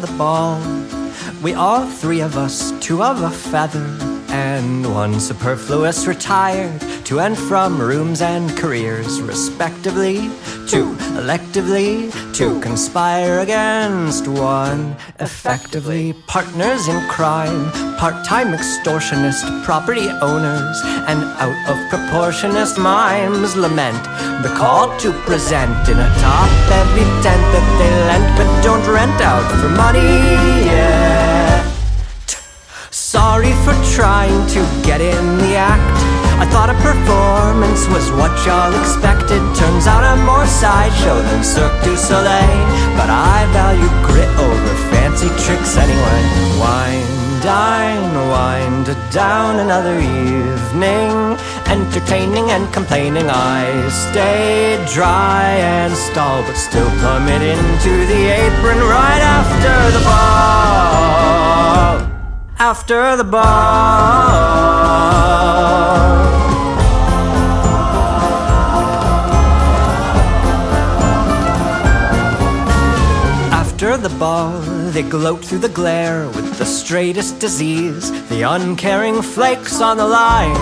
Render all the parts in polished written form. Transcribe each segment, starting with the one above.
the ball. We all three of us, two of a feather, and one superfluous retired to and from rooms and careers respectively, to electively to conspire against one, effectively partners in crime, part-time extortionist property owners, and out of proportionist mimes lament the call to present in a top-heavy tent that they lent but don't rent out for money yet. Sorry for trying to get in the act. I thought a performance was what y'all expected. Turns out I'm more sideshow than Cirque du Soleil, but I value grit over fancy tricks anyway. Wine, dine, wind down another evening, entertaining and complaining. I stayed dry and stall, but still plummet into the apron right after the ball. After the ball. After the ball, they gloat through the glare with the straightest disease, the uncaring flakes on the line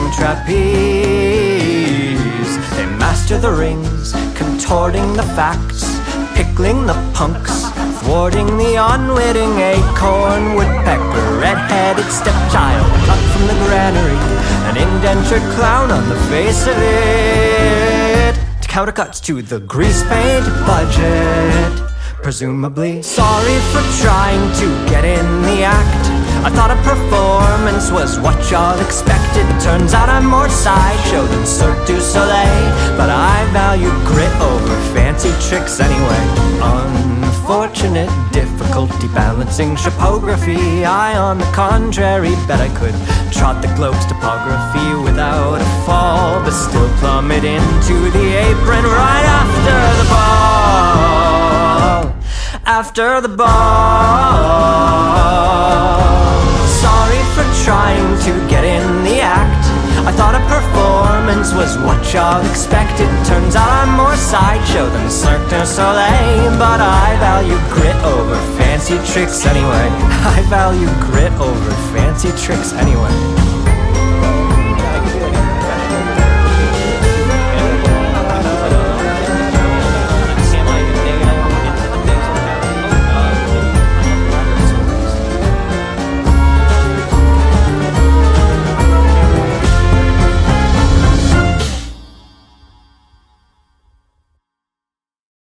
trapeze. They master the rings, contorting the facts, pickling the punks, thwarting the unwitting acorn woodpecker, red-headed stepchild cut from the granary, an indentured clown on the face of it. Countercuts to the grease paint budget, presumably. Sorry for trying to get in the act. I thought a performance was what y'all expected. Turns out I'm more sideshow than Cirque du Soleil, but I value grit over fancy tricks anyway. Unfortunate difficulty balancing shapography. I, on the contrary, bet I could trot the globe's topography without a fall, but still plummet into the apron right after the ball. After the ball. Sorry for trying to get in the act. I thought a performance was what y'all expected. Turns out I'm more sideshow than Cirque du Soleil, but I value grit over fancy tricks anyway. I value grit over fancy tricks anyway.